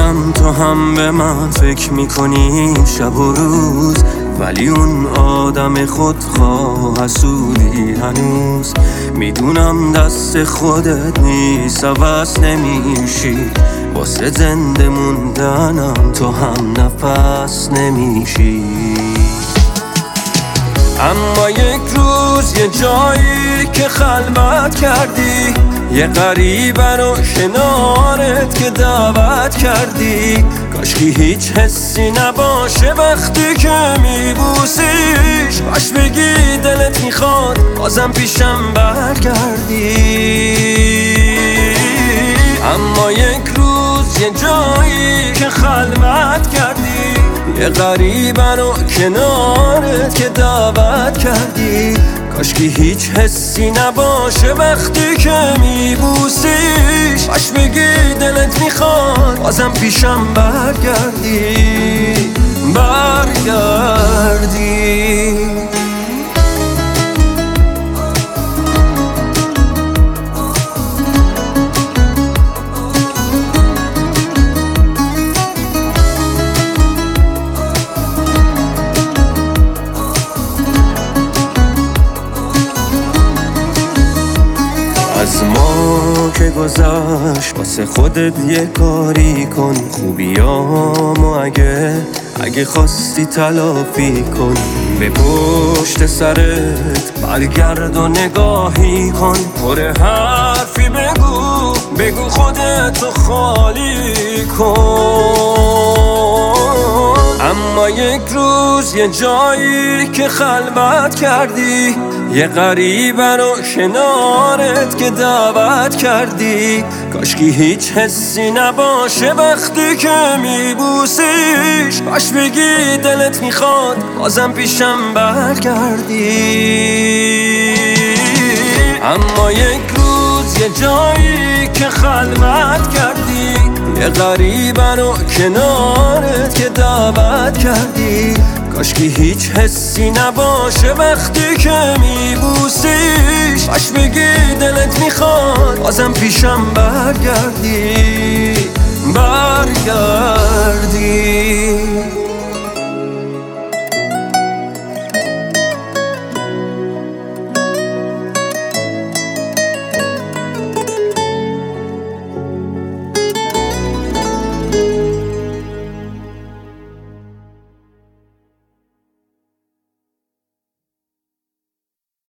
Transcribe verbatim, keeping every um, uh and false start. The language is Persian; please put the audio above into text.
میدونم تو هم به من فکر میکنی شب و روز، ولی اون آدم خودخواه حسودی هنوز. میدونم دست خودت نیست، عوض نمیشی، واسه زنده موندنم تو هم نفس نمیشی. اما یک روز یه جایی که خلوت کردی، یه غریبه رو کنارت که دعوت کردی، کاشکی هیچ حسی نباشه وقتی که میبوسیش، باش بگی دلت میخواد بازم پیشم برگردی. اما یک روز یه جایی که خلوت کردی، یه غریبه رو کنارت که دعوت کردی، کاشکی هیچ حسی نباشه وقتی که میبوسیش، باش بگی دلت میخواد بازم پیشم برگردی برگردی. از ما که گذشت واسه خودت یه کاری کن، خوبیامو اگه اگه خواستی تلافی کن. به پشت سرت برگرد و نگاهی کن، پر حرفی بگو بگو خودتو خالی کن. اما یک روز یه جایی که خلوت کردی، یه غریبه رو کنارت که دعوت کردی، کاشکی هیچ حسی نباشه وقتی که میبوسیش، باش بگی دلت میخواد بازم پیشم برگردی. اما یک روز یه جایی که خلوت کردی، یه غریبه رو کنارت که دعوت کردی، کاشکی هیچ حسی نباشه وقتی که میبوسیش، باش بگی دلت میخواد بازم پیشم برگردی برگردی.